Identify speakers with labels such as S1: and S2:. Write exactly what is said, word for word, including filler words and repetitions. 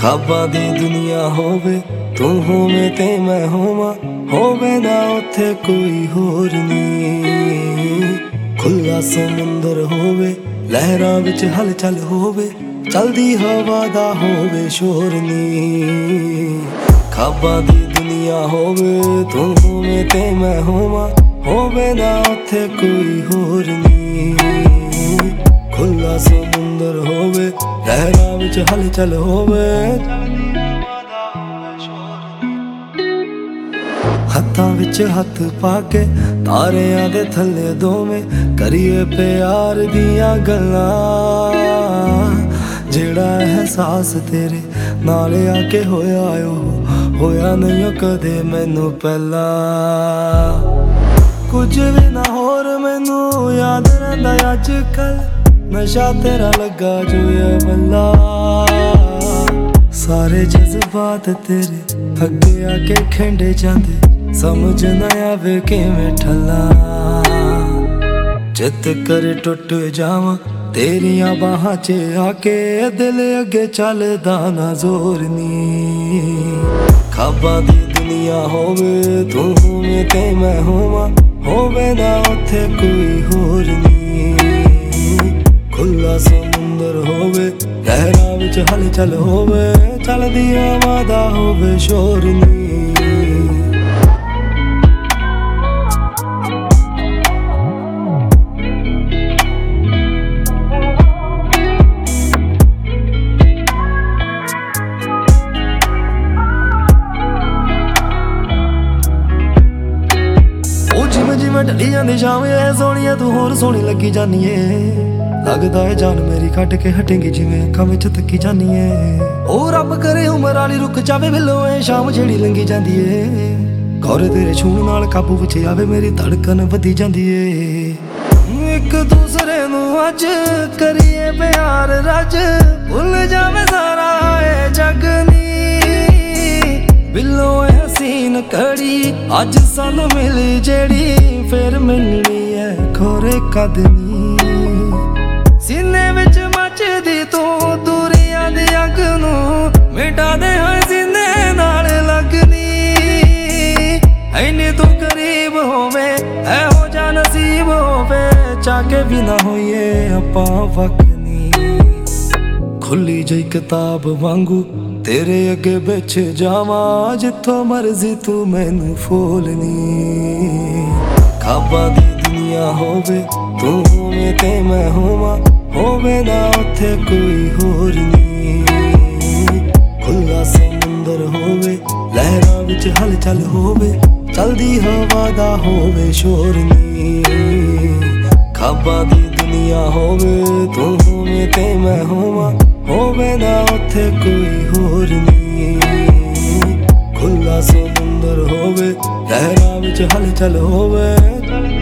S1: ਖਾਬਾਂ ਦੀ ਦੁਨੀਆ ਹੋਵੇ, ਤੂੰ ਹੋਵੇਂ ਤੇ ਮੈਂ ਹੋਵਾਂ, ਹੋਵੇ ਨਾ ਉੱਥੇ ਕੋਈ ਹੋਰ ਨੀ। ਖੁੱਲਾ ਸਮੁੰਦਰ ਹੋਵੇ, ਲਹਿਰਾਂ ਵਿੱਚ ਹਲਚਲ ਹੋਵੇ, ਚਲਦੀ ਹਵਾ ਦਾ ਹੋਵੇ ਸ਼ੋਰ ਨੀ। ਖਾਬਾਂ ਦੀ ਦੁਨੀਆ ਹੋਵੇ, ਤੂੰ ਹੋਵੇਂ ਤੇ ਮੈਂ ਹੋਵਾਂ, ਹੋਵੇ ਨਾ ਉੱਥੇ ਕੋਈ ਹੋਰ ਨੀ। ਖੁੱਲਾ ਸਮੁੰਦਰ ਹੋਵੇ, ਲਹਿਰਾਂ ਵਿੱਚ ਹਲਚਲ ਹੋਵੇ, ਹੱਥਾਂ ਵਿੱਚ ਹੱਥ ਪਾ ਕੇ ਤਾਰਿਆਂ ਦੇ ਥੱਲੇ ਦੋਵੇਂ ਕਰੀਏ ਪਿਆਰ ਦੀਆਂ ਗੱਲਾਂ। ਜਿਹੜਾ ਅਹਿਸਾਸ ਤੇਰੇ ਨਾਲ ਆ ਕੇ ਹੋਇਆ ਉਹ ਹੋਇਆ ਨਹੀਂ ਕਦੇ ਮੈਨੂੰ ਪਹਿਲਾਂ। ਕੁਝ ਵੀ ਨਾ ਹੋਰ ਮੈਨੂੰ ਯਾਦ ਰਹਿੰਦਾ ਅੱਜ ਕੱਲ, ਨਸ਼ਾ ਤੇਰਾ ਲੱਗਾ ਜੂਏ ਬੱਲਾ। ਸਾਰੇ ਜਜ਼ਬਾਤ ਤੇਰੇ ਅੱਗੇ ਆ ਕੇ ਖਿੰਡੇ ਜਾਂਦੇ, ਸਮਝ ਨਾ ਆਵੇ ਕਿਵੇਂ ਠੱਲਾਂ। ਜਿੱਤ ਕਰ ਟੁੱਟ ਜਾਵਾਂ ਤੇਰੀਆਂ ਬਾਹਾਂ 'ਚ ਆ ਕੇ, ਦਿਲ ਅੱਗੇ ਚੱਲਦਾ ਨਾ ਜ਼ੋਰ ਨੀ। ਖਾਬਾਂ ਦੀ ਦੁਨੀਆ ਹੋਵੇ, ਤੂੰ ਹੋਵੇਂ ਤੇ ਮੈਂ ਹੋਵਾਂ, ਹੋਵੇ ਨਾ ਉੱਥੇ ਕੋਈ ਹੋਰ ਨੀ। ਖੁੱਲਾ ਸਮੁੰਦਰ ਹੋਵੇ, ਲਹਿਰਾਂ ਵਿੱਚ ਹਲਚਲ ਹੋਵੇ, ਚਲਦੀ ਹਵਾ ਦਾ ਹੋਵੇ ਸ਼ੋਰ ਨੀ। ਜਿਵੇਂ ਜਿਵੇਂ ਢਲੀ ਜਾਂਦੀ ਸ਼ਾਮ ਐ ਸੋਹਣੀਏ, ਤੂੰ ਹੋਰ ਸੋਹਣੀ ਲੱਗੀ ਜਾਨੀ ਏ। ਲੱਗਦਾ ਏ ਜਾਨ ਮੇਰੀ ਕੱਢ ਕੇ ਹਟੇਂਗੀ ਜਿਵੇਂ ਅੱਖਾਂ ਵਿੱਚ ਤੱਕੀ ਜਾਨੀ ਏ। ਉਹ ਰੱਬ ਕਰੇ ਉਮਰ ਵਾਲੀ ਰੁਕ ਜਾਵੇ ਬਿੱਲੋ ਏ ਸ਼ਾਮ ਜਿਹੜੀ ਲੰਘੀ ਜਾਂਦੀ ਏ। ਗੌਰੇ ਤੇਰੇ ਛੂਣ ਨਾਲ ਕਾਬੂ ਵਿੱਚ ਆਵੇ ਮੇਰੀ ਧੜਕਨ ਵਧੀ ਜਾਂਦੀ ਏ। ਇੱਕ ਦੂਸਰੇ ਨੂੰ ਅੱਜ ਕਰੀਏ ਪਿਆਰ ਰੱਜ, ਭੁੱਲ ਜਾਵੇ ਸਾਰਾ ਏ ਜਗ ਨੀ। ਬਿੱਲੋ ਏ ਹਸੀਨ ਘੜੀ ਅੱਜ ਸਾਨੂੰ ਮਿਲੀ ਜਿਹੜੀ, ਫੇਰ ਮਿਲਣੀ ਐ ਖੋਰੇ ਕਦ ਨੀ। ਸੀਨੇ ਵਿੱਚ ਮੱਚਦੀ ਤੂੰ ਦੂਰੀਆਂ ਦੀ ਅੱਗ ਨੂੰ, ਮਿਟਾ ਦੇ ਹੋਏ ਸੀਨੇ ਨਾਲ ਲੱਗਨੀ। ਐਨੀ ਤੂੰ ਕਰੀਬ ਹੋਵੇ, ਇਹੋ ਜਿਹਾ ਨਸੀਬ ਹੋਵੇ, ਚਾਹ ਕੇ ਵੀ ਨਾ ਹੋਈਏ ਆਪਾਂ ਵੱਖ ਨੀ। ਖੁੱਲੀ ਜਿਹੀ ਕਿਤਾਬ ਵਾਂਗੂ ਤੇਰੇ ਅੱਗੇ ਵਿਛ ਜਾਵਾਂ, ਜਿੱਥੋਂ ਮਰਜ਼ੀ ਤੂੰ ਮੈਨੂੰ ਫੋਲਨੀ। ਖਾਬਾਂ ਦੀ ਦੁਨੀਆ ਹੋਵੇ, ਤੂੰ ਹੋਵੇਂ ਤੇ ਮੈਂ ਹੋਵਾਂ, ਹੋਵੇ ਨਾ ਉੱਥੇ ਕੋਈ ਹੋਰ ਨੀ। ਖੁੱਲਾ ਸਮੁੰਦਰ ਹੋਵੇ, ਲਹਿਰਾਂ ਵਿੱਚ ਹਲਚਲ ਹੋਵੇ, ਚਲਦੀ ਹਵਾ ਦਾ ਹੋਵੇ ਸ਼ੋਰ ਨੀ। ਖਾਬਾਂ ਦੀ ਦੁਨੀਆ ਹੋਵੇ, ਤੂੰ ਹੋਵੇਂ ਤੇ ਮੈਂ ਹੋਵਾਂ, ਹੋਵੇ ਨਾ ਉੱਥੇ ਕੋਈ ਹੋਰ ਨੀ। ਖੁੱਲਾ ਸਮੁੰਦਰ ਹੋਵੇ, ਲਹਿਰਾਂ ਵਿੱਚ ਹਲਚਲ ਹੋਵੇ।